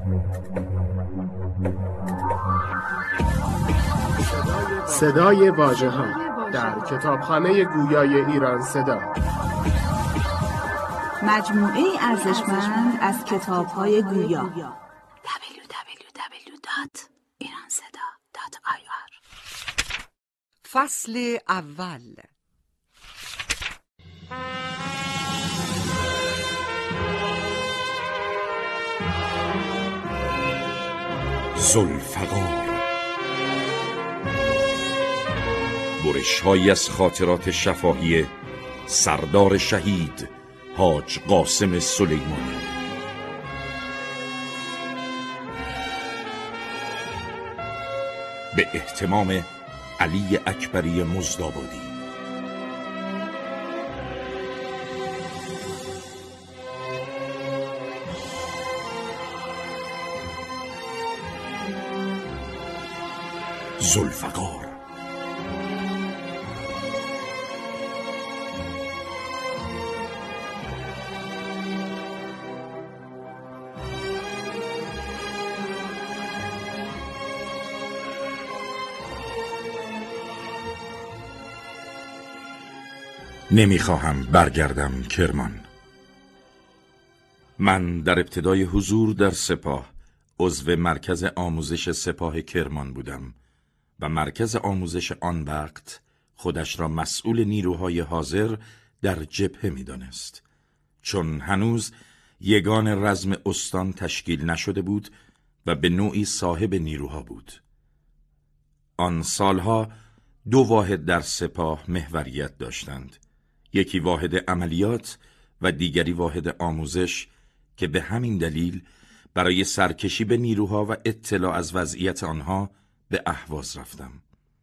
صدای واژه‌ها در کتابخانه گویای ایران صدا، مجموعه ارزشمند از کتاب‌های گویا. www.iranseda.ir. فصل اول. ذوالفقار، برش‌هایی از خاطرات شفاهی سردار شهید حاج قاسم سلیمانی. به اهتمام علی اکبری مزدابادی. ذوالفقار. نمیخواهم برگردم کرمان. من در ابتدای حضور در سپاه عضو مرکز آموزش سپاه کرمان بودم و مرکز آموزش آن وقت خودش را مسئول نیروهای حاضر در جبهه می‌دانست، چون هنوز یگان رزم استان تشکیل نشده بود و به نوعی صاحب نیروها بود. آن سالها دو واحد در سپاه محوریت داشتند، یکی واحد عملیات و دیگری واحد آموزش، که به همین دلیل برای سرکشی به نیروها و اطلاع از وضعیت آنها به اهواز رفتم.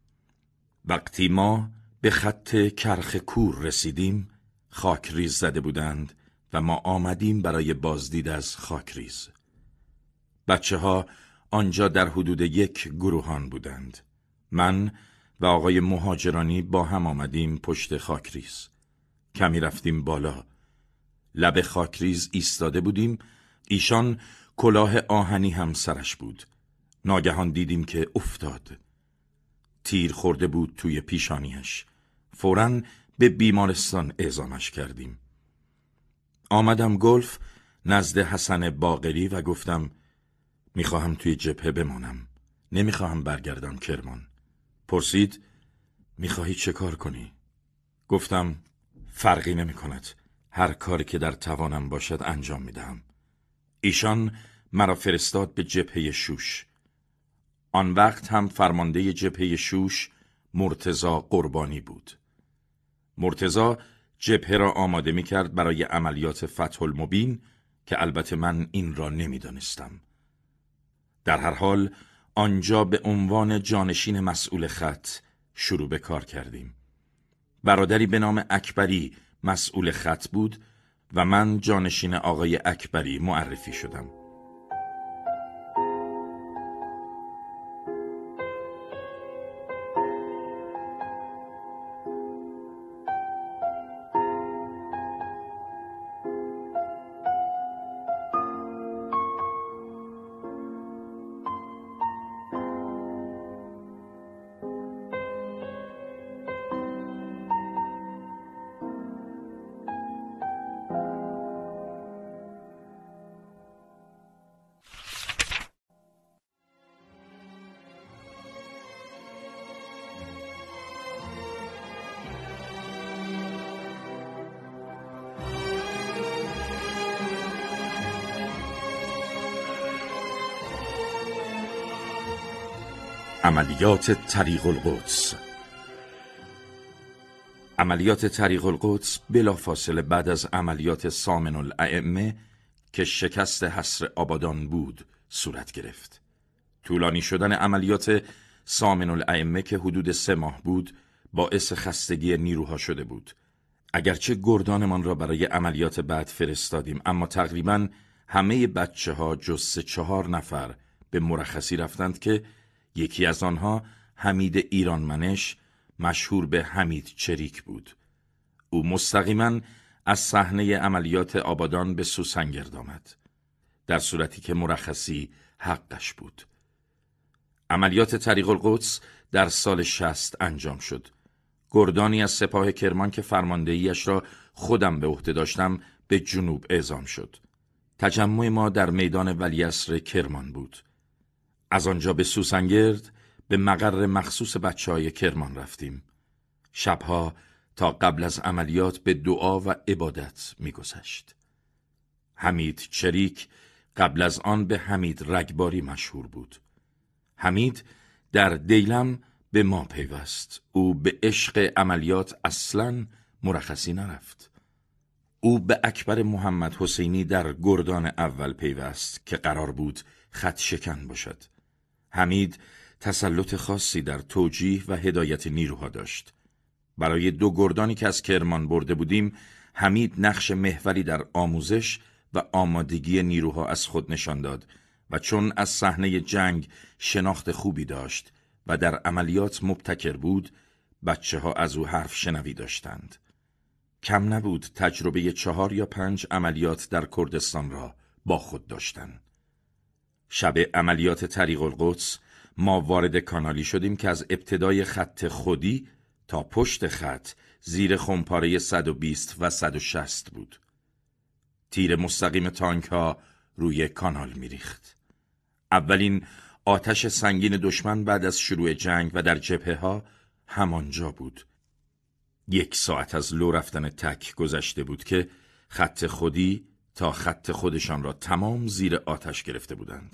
وقتی ما به خط کرخ کور رسیدیم، خاکریز زده بودند و ما آمدیم برای بازدید از خاکریز. بچه‌ها آنجا در حدود 1 گروهان بودند. من و آقای مهاجرانی با هم آمدیم پشت خاکریز. کمی رفتیم بالا. لب خاکریز ایستاده بودیم. ایشان کلاه آهنی هم سرش بود. ناگهان دیدیم که افتاد. تیر خورده بود توی پیشانیش. فوراً به بیمارستان اعزامش کردیم. آمدم گلف نزد حسن باقری و گفتم میخواهم توی جبهه بمانم. نمیخواهم برگردم کرمان. پرسید میخواهی چه کار کنی؟ گفتم فرقی نمی کند. هر کاری که در توانم باشد انجام میدهم. ایشان مرا فرستاد به جبهه شوش. آن وقت هم فرمانده جبهه شوش مرتضی قربانی بود. مرتضی جبهه را آماده می کرد برای عملیات فتح المبین، که البته من این را نمی دانستم. در هر حال آنجا به عنوان جانشین مسئول خط شروع به کار کردیم. برادری به نام اکبری مسئول خط بود و من جانشین آقای اکبری معرفی شدم. عملیات طریق القدس. عملیات طریق القدس بلافاصله بعد از عملیات سامن الائمه که شکست حصر آبادان بود صورت گرفت. طولانی شدن عملیات سامن الائمه که حدود 3 ماه بود باعث خستگی نیروها شده بود. اگرچه گردانمان را برای عملیات بعد فرستادیم، اما تقریباً همه بچه‌ها جز 3-4 نفر به مرخصی رفتند که یکی از آنها حمید ایرانمنش، مشهور به حمید چریک بود. او مستقیما از صحنه عملیات آبادان به سوسنگرد آمد. در صورتی که مرخصی حقش بود. عملیات طریق القدس در سال 60 انجام شد. گردانی از سپاه کرمان که فرماندهیش را خودم به عهده داشتم به جنوب اعزام شد. تجمع ما در میدان ولیعصر کرمان بود. از آنجا به سوسنگرد به مقر مخصوص بچه‌های کرمان رفتیم. شبها تا قبل از عملیات به دعا و عبادت می‌گذشت. حمید چریک قبل از آن به حمید رگباری مشهور بود. حمید در دیلم به ما پیوست. او به عشق عملیات اصلاً مرخصی نرفت. او به اکبر محمد حسینی در گردان اول پیوست که قرار بود خط شکن باشد. حمید تسلط خاصی در توجیه و هدایت نیروها داشت. برای 2 گردانی که از کرمان برده بودیم، حمید نقش محوری در آموزش و آمادگی نیروها از خود نشان داد و چون از صحنه جنگ شناخت خوبی داشت و در عملیات مبتکر بود، بچه‌ها از او حرف شنوی داشتند. کم نبود تجربه 4 یا 5 عملیات در کردستان را با خود داشتند. شب عملیات طریق القدس ما وارد کانالی شدیم که از ابتدای خط خودی تا پشت خط زیر خمپاره 120 و 160 بود. تیر مستقیم تانک ها روی کانال میریخت. اولین آتش سنگین دشمن بعد از شروع جنگ و در جبهه ها همانجا بود. 1 ساعت از لو رفتن تک گذشته بود که خط خودی تا خط خودشان را تمام زیر آتش گرفته بودند.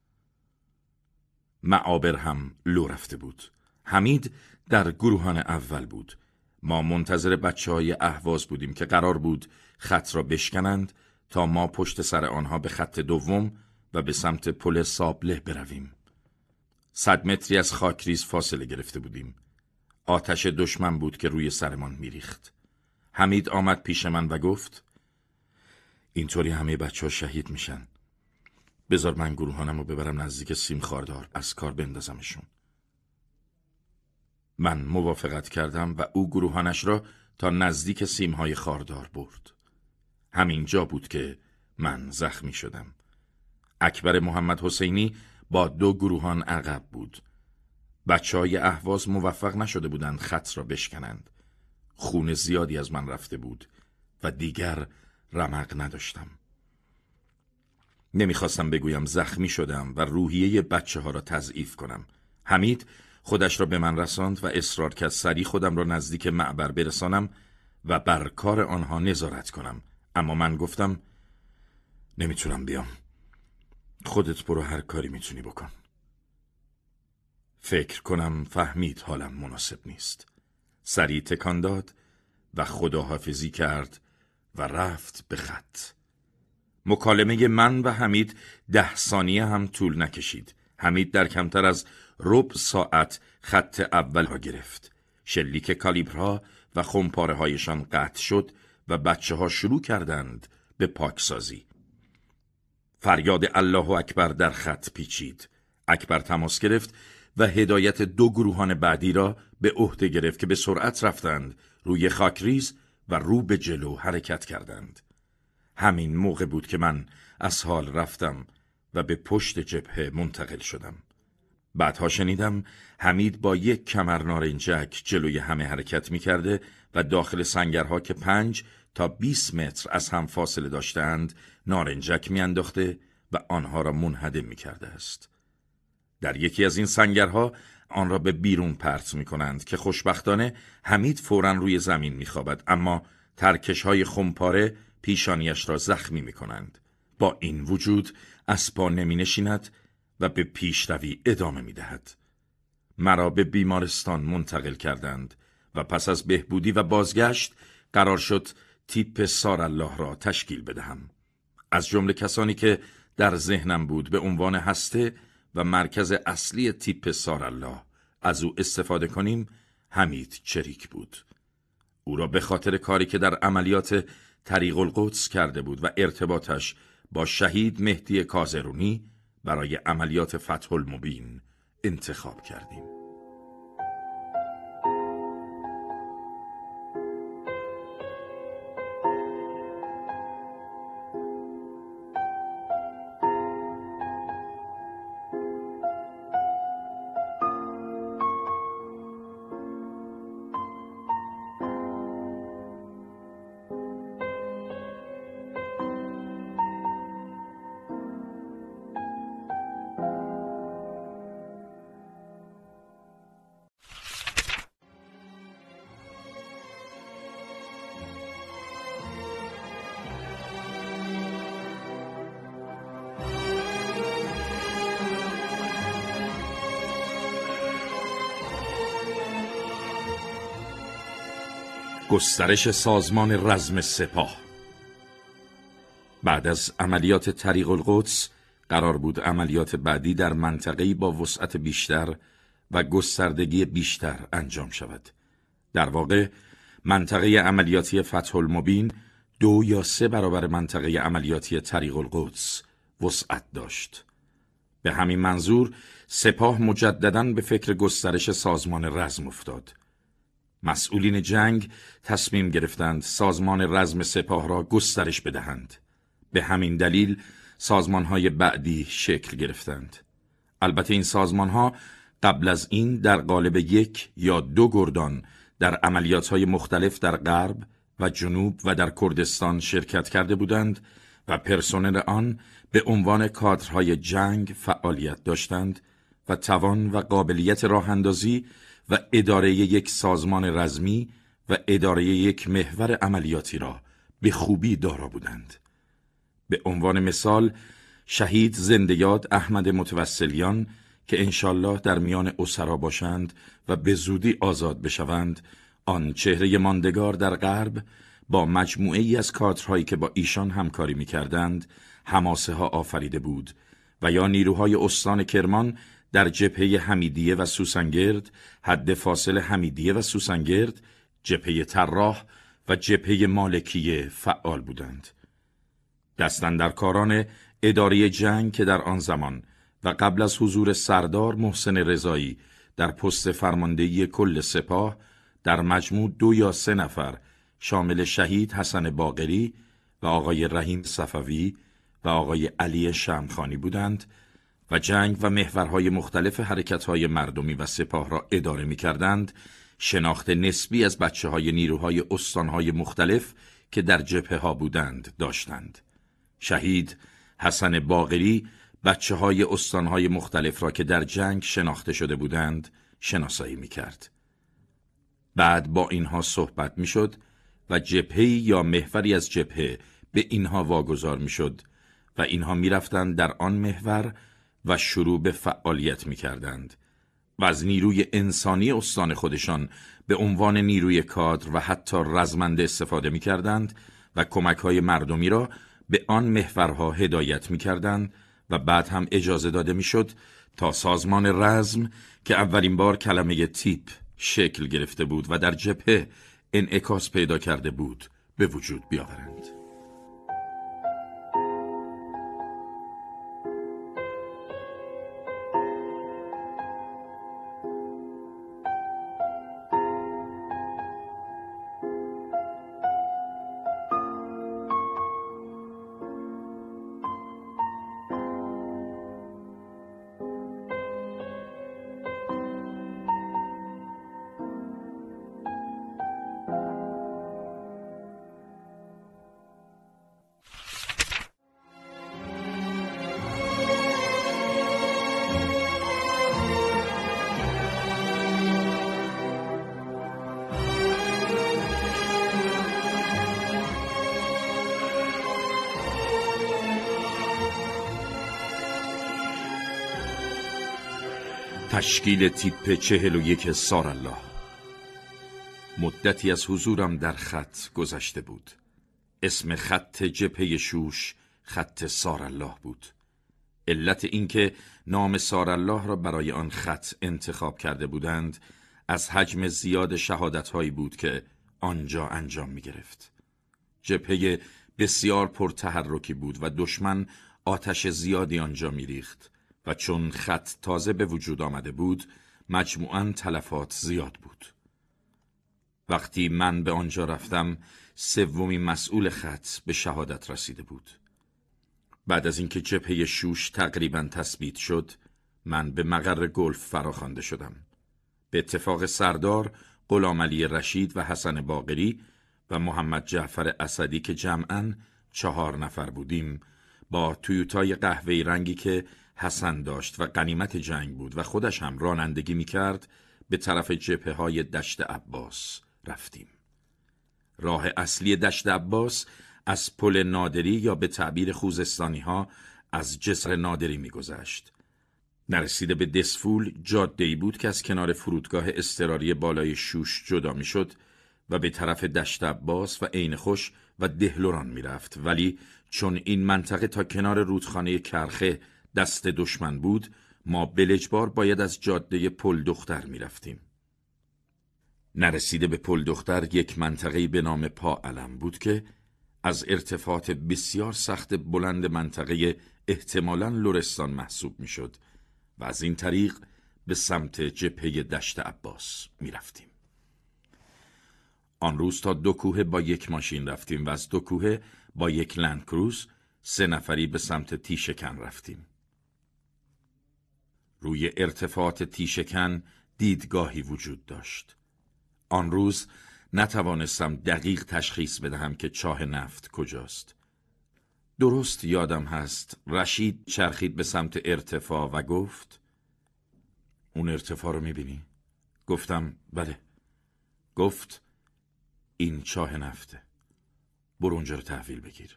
معابر هم لو رفته بود. حمید در گروهان اول بود. ما منتظر بچه‌های اهواز بودیم که قرار بود خط را بشکنند تا ما پشت سر آنها به خط دوم و به سمت پل سابله برویم. 100 متری از خاکریز فاصله گرفته بودیم. آتش دشمن بود که روی سرمان میریخت. حمید آمد پیش من و گفت: اینطوری همه بچه‌ها شهید میشن. بذار من گروهانم رو ببرم نزدیک سیم خاردار، از کار بندازمشون. من موافقت کردم و او گروهانش را تا نزدیک سیمهای خاردار برد. همین جا بود که من زخمی شدم. اکبر محمد حسینی با 2 گروهان عقب بود. بچه‌های اهواز موفق نشده بودند خط را بشکنند. خون زیادی از من رفته بود و دیگر رمق نداشتم. نمیخواستم بگویم زخمی شدم و روحیه بچه‌ها را تضعیف کنم. حمید خودش را به من رساند و اصرار کرد سریع خودم را نزدیک معبر برسانم و بر کار آنها نظارت کنم. اما من گفتم: نمیتونم بیام. خودت برو، هر کاری میتونی بکن. فکر کنم فهمید حالم مناسب نیست. سریع تکان داد و خداحافظی کرد و رفت به خط. مکالمه من و حمید 10 ثانیه هم طول نکشید. حمید در کمتر از ربع ساعت خط اول را گرفت. شلیک کالیبرها و خمپاره هایشان قطع شد و بچه ها شروع کردند به پاکسازی. فریاد الله اکبر در خط پیچید. اکبر تماس گرفت و هدایت 2 گروهان بعدی را به عهده گرفت که به سرعت رفتند روی خاکریز و رو به جلو حرکت کردند. همین موقع بود که من از حال رفتم و به پشت جبهه منتقل شدم. بعدها شنیدم حمید با 1 کمر نارنجک جلوی همه حرکت می کرده و داخل سنگرها که 5 تا 20 متر از هم فاصله داشتند نارنجک می انداخته و آنها را منهدم می کرده است. در یکی از این سنگرها آن را به بیرون پرت می کنند که خوشبختانه حمید فوراً روی زمین می خوابد، اما ترکش های خمپاره پیشانیش را زخمی می کنند. با این وجود از پا نمی نشیند و به پیشروی ادامه می دهد. مرا به بیمارستان منتقل کردند و پس از بهبودی و بازگشت قرار شد تیپ سارالله را تشکیل بدهم. از جمله کسانی که در ذهنم بود به عنوان هسته و مرکز اصلی تیپ سارالله از او استفاده کنیم حمید چریک بود. او را به خاطر کاری که در عملیات طریق القدس کرده بود و ارتباطش با شهید مهدی کازرونی برای عملیات فتح المبین انتخاب کردیم. گسترش سازمان رزم سپاه. بعد از عملیات طریق القدس قرار بود عملیات بعدی در منطقه‌ای با وسعت بیشتر و گستردگی بیشتر انجام شود. در واقع منطقه عملیاتی فتح المبین 2 یا 3 برابر منطقه عملیاتی طریق القدس وسعت داشت. به همین منظور سپاه مجدداً به فکر گسترش سازمان رزم افتاد. مسئولین جنگ تصمیم گرفتند سازمان رزم سپاه را گسترش بدهند. به همین دلیل سازمان‌های بعدی شکل گرفتند. البته این سازمان‌ها قبل از این در قالب 1 یا 2 گردان در عملیات‌های مختلف در غرب و جنوب و در کردستان شرکت کرده بودند و پرسنل آن به عنوان کادرهای جنگ فعالیت داشتند و توان و قابلیت راه‌اندازی و اداره یک سازمان رزمی و اداره یک محور عملیاتی را به خوبی دارا بودند. به عنوان مثال شهید زنده‌یاد احمد متوسلیان که انشالله در میان اسرا باشند و به زودی آزاد بشوند، آن چهره ماندگار در غرب با مجموعه‌ای از کادرهایی که با ایشان همکاری می‌کردند حماسه ها آفریده بود و یا نیروهای استان کرمان در جبهه حمیدیه و سوسنگرد، حد فاصل حمیدیه و سوسنگرد، جبهه طراح و جبهه مالکیه فعال بودند. دستاندرکاران اداره جنگ که در آن زمان و قبل از حضور سردار محسن رضایی در پست فرماندهی کل سپاه در مجموع 2 یا 3 نفر شامل شهید حسن باقری و آقای رحیم صفوی و آقای علی شمخانی بودند و جنگ و محورهای مختلف حرکت‌های مردمی و سپاه را اداره می‌کردند. شناخت نسبی از بچه‌های نیروهای استان‌های مختلف که در جبهه‌ها بودند داشتند. شهید حسن باقری بچه‌های استان‌های مختلف را که در جنگ شناخته شده بودند شناسایی می‌کرد. بعد با اینها صحبت می‌شد و جبهه‌ای یا محوری از جبهه به اینها واگذار می‌شد و اینها می‌رفتند در آن محور و شروع به فعالیت می‌کردند و از نیروی انسانی استان خودشان به عنوان نیروی کادر و حتی رزمنده استفاده می‌کردند و کمک‌های مردمی را به آن محورها هدایت می‌کردند و بعد هم اجازه داده می‌شد تا سازمان رزم که اولین بار کلمه تیپ شکل گرفته بود و در جبهه انعکاس پیدا کرده بود به وجود بیاورند. تشکیل تیپ 41 سارالله. مدتی از حضورم در خط گذشته بود. اسم خط جبهه شوش خط سارالله بود. علت اینکه نام سارالله را برای آن خط انتخاب کرده بودند از حجم زیاد شهادت‌هایی بود که آنجا انجام می‌گرفت. جبهه بسیار پرتحرکی بود و دشمن آتش زیادی آنجا می‌ریخت و چون خط تازه به وجود آمده بود مجموعاً تلفات زیاد بود. وقتی من به آنجا رفتم 3مین مسئول خط به شهادت رسیده بود. بعد از اینکه جبهه شوش تقریباً تثبیت شد من به مقر گلف فراخوانده شدم. به اتفاق سردار غلامعلی رشید و حسن باقری و محمد جعفر اسدی که جمعاً 4 نفر بودیم با تویوتای قهوه‌ای رنگی که حسن داشت و غنیمت جنگ بود و خودش هم رانندگی می‌کرد به طرف جبهه‌های دشت عباس رفتیم. راه اصلی دشت عباس از پل نادری یا به تعبیر خوزستانی‌ها از جسر نادری می‌گذشت. نرسیده به دسفول جاده‌ای بود که از کنار فرودگاه اضطراری بالای شوش جدا می‌شد و به طرف دشت عباس و عین خوش و دهلران میرفت، ولی چون این منطقه تا کنار رودخانه کرخه دست دشمن بود، ما بلجبار باید از جاده پل دختر میرفتیم. نرسیده به پل دختر یک منطقه‌ای به نام پا علم بود که از ارتفاعات بسیار سخت بلند منطقه احتمالاً لرستان محسوب میشد و از این طریق به سمت جبهه دشت عباس میرفتیم. آن روز تا 2 کوه با یک ماشین رفتیم و از 2 کوه با یک لندکروز 3 نفری به سمت تیشکن رفتیم. روی ارتفاعات تیشکن دیدگاهی وجود داشت. آن روز نتوانستم دقیق تشخیص بدهم که چاه نفت کجاست. درست یادم هست رشید چرخید به سمت ارتفاع و گفت: اون ارتفاع رو میبینی؟ گفتم بله. گفت این چاه نفته، برو اونجا رو تحویل بگیر.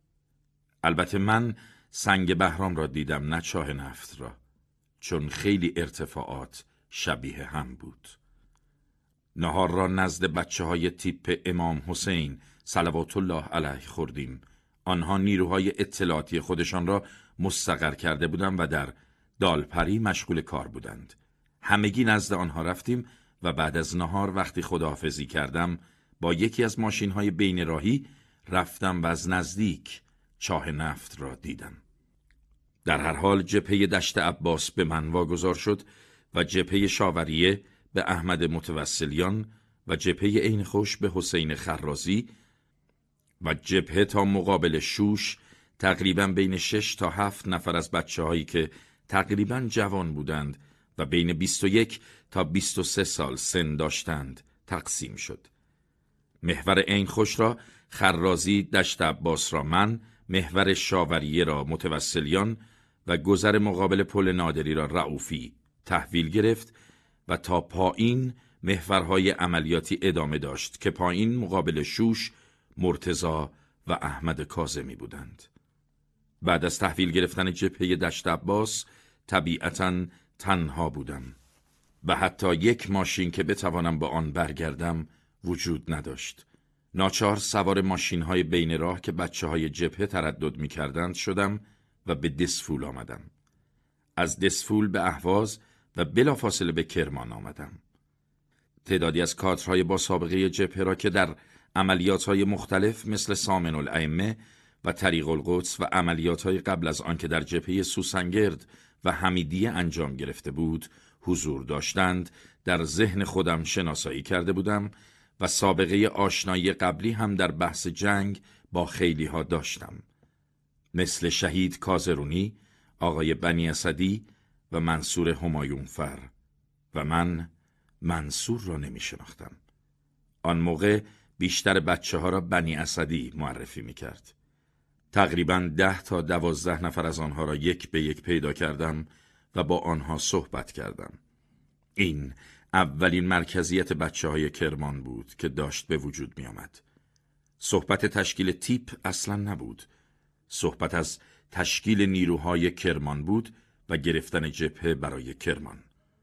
البته من سنگ بهرام را دیدم، نه چاه نفت را، چون خیلی ارتفاعات شبیه هم بود. نهار را نزد بچه‌های تیپ امام حسین صلوات الله علیه خوردیم. آنها نیروهای اطلاعاتی خودشان را مستقر کرده بودند و در دالپری مشغول کار بودند. همگی نزد آنها رفتیم و بعد از نهار وقتی خداحافظی کردم با یکی از ماشین‌های بین راهی رفتم و از نزدیک چاه نفت را دیدم. در هر حال جبهه دشت عباس به من واگذار شد و جبهه شاوریه به احمد متوسلیان و جبهه عین خوش به حسین خرازی و جبهه تا مقابل شوش تقریباً بین 6 تا 7 نفر از بچه‌هایی که تقریباً جوان بودند و بین 21 تا 23 سال سن داشتند تقسیم شد. محور عین خوش را خرازی، دشت عباس را من، محور شاوریه را متوسلیان و گذر مقابل پل نادری را رؤوفی تحویل گرفت و تا پایین محورهای عملیاتی ادامه داشت که پایین مقابل شوش، مرتضی و احمد کاظمی بودند. بعد از تحویل گرفتن جبهه دشت عباس طبیعتاً تنها بودم و حتی یک ماشین که بتوانم با آن برگردم وجود نداشت. ناچار سوار ماشین‌های بین راه که بچه‌های جبهه تردد می‌کردند شدم و به دسفول آمدم. از دسفول به اهواز و بلافاصله به کرمان آمدم. تعدادی از کادرهای با سابقه جبهه را که در عملیات‌های مختلف مثل سامن الائمه و طریق القدس و عملیات‌های قبل از آن که در جبهه سوسنگرد و حمیدیه انجام گرفته بود حضور داشتند در ذهن خودم شناسایی کرده بودم و سابقه آشنایی قبلی هم در بحث جنگ با خیلی ها داشتم، مثل شهید کازرونی، آقای بنی اسدی و منصور همایونفر، و من منصور را نمی شناختم. آن موقع بیشتر بچه ها را بنی اسدی معرفی می کرد. تقریباً 10 تا 12 نفر از آنها را یک به یک پیدا کردم و با آنها صحبت کردم. این اولین مرکزیت بچه‌های کرمان بود که داشت به وجود می آمد. صحبت تشکیل تیپ اصلا نبود. صحبت از تشکیل نیروهای کرمان بود و گرفتن جبهه برای کرمان.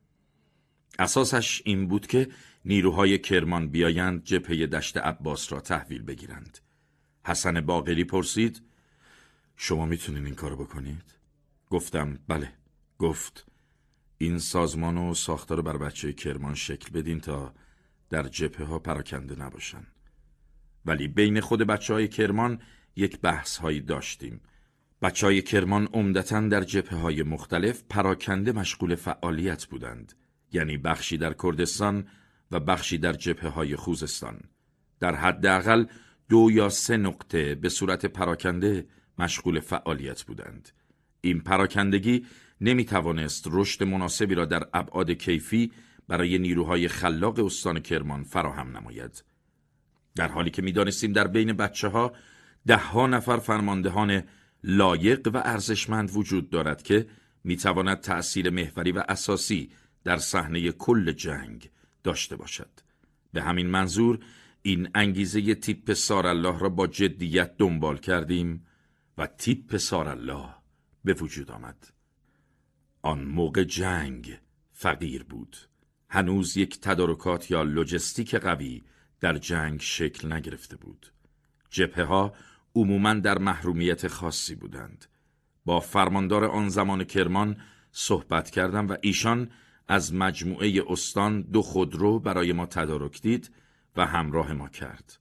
اساسش این بود که نیروهای کرمان بیایند جبهه دشت عباس را تحویل بگیرند. حسن باقری پرسید: شما میتونین این کارو بکنید؟ گفتم بله. گفت این سازمان و ساختار بر بچه کرمان شکل بدین تا در جبهه ها پراکنده نباشن. ولی بین خود بچه های کرمان یک بحث هایی داشتیم. بچه های کرمان عمدتاً در جبهه های مختلف پراکنده مشغول فعالیت بودند، یعنی بخشی در کردستان و بخشی در جبهه های خوزستان. در حداقل 2 یا 3 نقطه به صورت پراکنده مشغول فعالیت بودند. این پراکندگی نمی توانست رشد مناسبی را در ابعاد کیفی برای نیروهای خلاق استان کرمان فراهم نماید. در حالی که می دانستیم در بین بچه ها 10 نفر فرماندهان لایق و ارزشمند وجود دارد که می تواند تأثیر محوری و اساسی در صحنه کل جنگ داشته باشد. به همین منظور این انگیزه تیپ سارالله را با جدیت دنبال کردیم و تیپ سارالله به وجود آمد. آن موقع جنگ فقیر بود. هنوز یک تدارکات یا لوجستیک قوی در جنگ شکل نگرفته بود. جبهه ها عموماً در محرومیت خاصی بودند. با فرماندار آن زمان کرمان صحبت کردم و ایشان از مجموعه استان 2 خودرو برای ما تدارک دید و همراه ما کرد.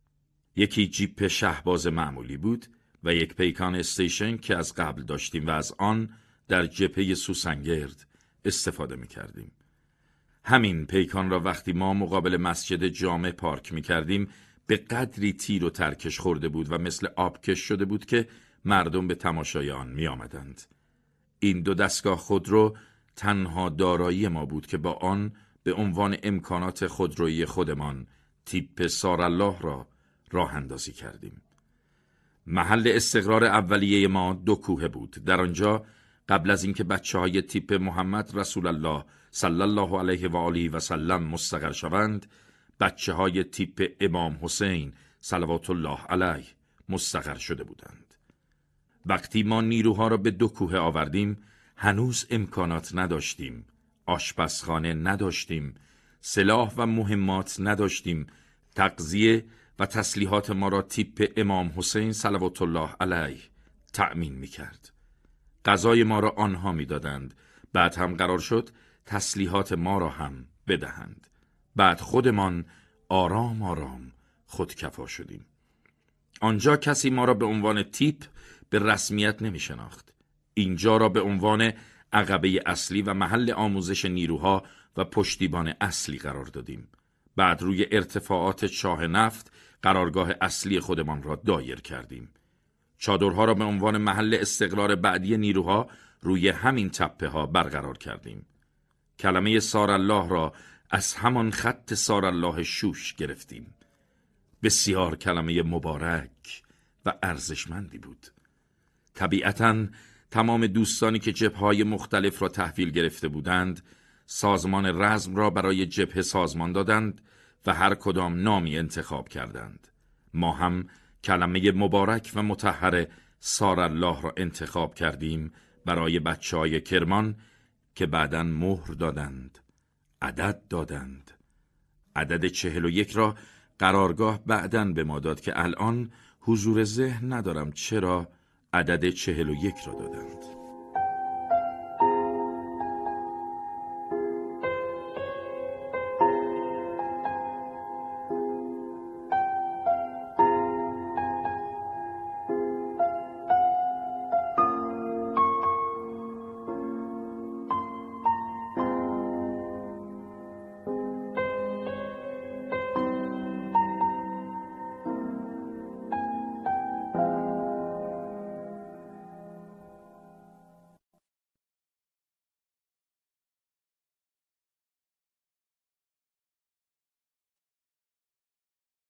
یکی جیپ شهباز معمولی بود و یک پیکان استیشن که از قبل داشتیم و از آن در جبهه سوسنگرد استفاده می کردیم. همین پیکان را وقتی ما مقابل مسجد جامع پارک می کردیم به قدری تیر و ترکش خورده بود و مثل آبکش شده بود که مردم به تماشای آن می آمدند. این 2 دستگاه خودرو تنها دارایی ما بود که با آن به عنوان امکانات خودرویی خودمان تیپ سارالله را راه اندازی کردیم. محل استقرار اولیه ما 2 کوه بود. در آنجا قبل از اینکه بچه‌های تیپ محمد رسول الله صلی الله علیه و آله و سلم مستقر شوند، بچه‌های تیپ امام حسین صلوات الله علیه مستقر شده بودند. وقتی ما نیروها را به 2 کوه آوردیم، هنوز امکانات نداشتیم، آشپزخانه نداشتیم، سلاح و مهمات نداشتیم. تغذیه و تسلیحات ما را تیپ امام حسین صلوات الله علیه تأمین می کرد. غذای ما را آنها می دادند. بعد هم قرار شد تسلیحات ما را هم بدهند. بعد خودمان آرام آرام خودکفا شدیم. آنجا کسی ما را به عنوان تیپ به رسمیت نمی شناخت. اینجا را به عنوان عقبه اصلی و محل آموزش نیروها و پشتیبان اصلی قرار دادیم. بعد روی ارتفاعات چاه نفت قرارگاه اصلی خودمان را دایر کردیم. چادرها را به عنوان محل استقرار بعدی نیروها روی همین تپه ها برقرار کردیم. کلمه سارالله را از همان خط سارالله شوش گرفتیم. بسیار کلمه مبارک و ارزشمندی بود. طبیعتاً تمام دوستانی که جبهه‌های مختلف را تحویل گرفته بودند، سازمان رزم را برای جبهه سازمان دادند و هر کدام نامی انتخاب کردند. ما هم کلمه مبارک و مطهر سارالله را انتخاب کردیم برای بچه‌های کرمان که بعداً مهر دادند، عدد دادند. عدد 41 را قرارگاه بعداً به ما داد که الان حضور ذهن ندارم چرا عدد 41 را دادند.